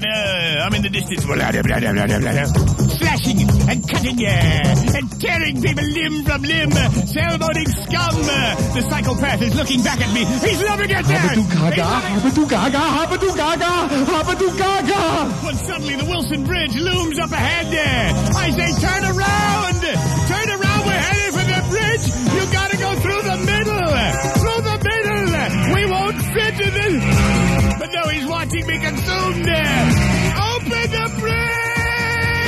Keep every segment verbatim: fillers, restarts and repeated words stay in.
Uh, I'm in the distance. Slashing and cutting uh, and tearing people limb from limb. Sailboating scum. Uh, the psychopath is looking back at me. He's loving it there. Habadoo gaga, habadoo gaga, habadoo gaga, habadoo gaga. But suddenly the Wilson Bridge looms up ahead there. I say turn around. Turn around. We're headed for the bridge. You gotta go through the middle. Through the middle. We won't fit in this. But no, he's watching me consumed there. Open the bridge!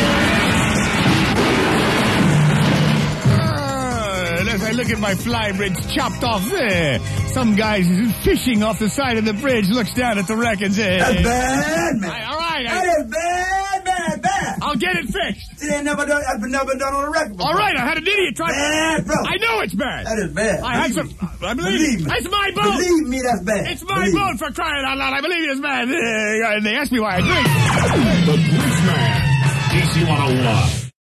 Uh, and as I look at my fly bridge chopped off there, some guy fishing off the side of the bridge looks down at the wreck and says... That's bad, man. I, all right. That I, is bad, bad, bad. I'll get it fixed. It ain't never done, I've never done on a record before. All right, I had an idiot try... Bad, bro. I know it's bad. That is bad. I had some... I believe, Believe me. It's my boat. Believe me, that's bad. It's my Believe boat me. for crying out loud. I believe it's bad. Uh, they asked me why I drink. The Bridge Man, D C one oh one.